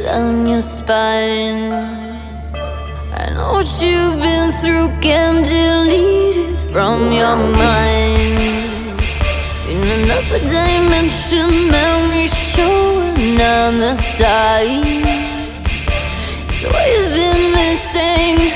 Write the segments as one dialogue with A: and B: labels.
A: down your spine. I know what you've been through, can't delete it from your mind. In another dimension, memories showing on the side. So what you've been missing?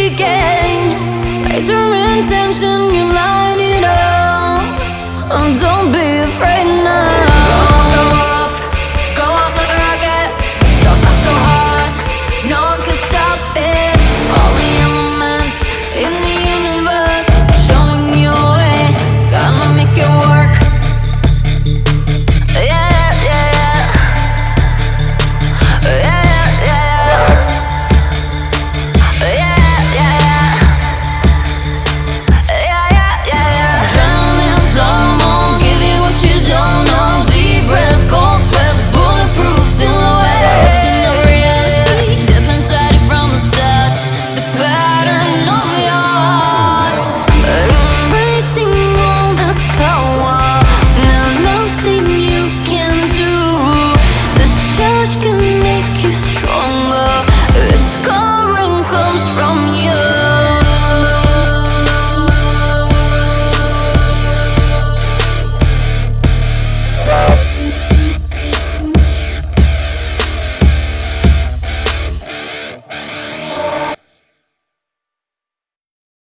A: Intention, you light it up.